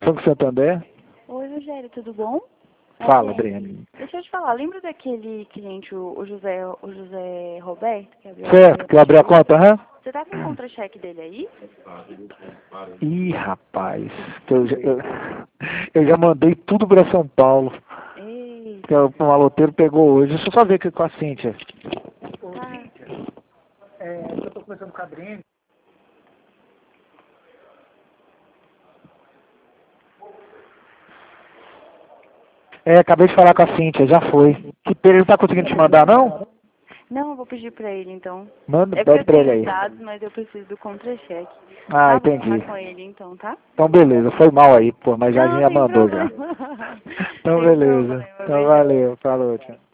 Banco Santander? Oi, Rogério, tudo bom? Fala, Adriane. Deixa eu te falar, lembra daquele cliente, o José Roberto, que abriu a Certo, que eu abri a conta, aham? Você tá com o contra-cheque dele aí? Ih, rapaz, eu já mandei tudo para São Paulo. Ei, Que o maloteiro pegou hoje. Deixa eu só ver aqui com a Cíntia. tá. Eu tô conversando com a Adriane. Acabei de falar com a Cíntia, já foi. Que pena, ele não tá conseguindo te mandar, não? Não, eu vou pedir pra ele, então. Manda, É porque pede eu pra ele tenho os aí. dados, mas eu preciso do contra-cheque. Ah, Tá, vou entendi. falar com ele, então, tá? Então beleza, foi mal aí, pô, mas já Não, já sem mandou já. problema. Então Sem beleza. problema, Então beijão. valeu, falou, tchau.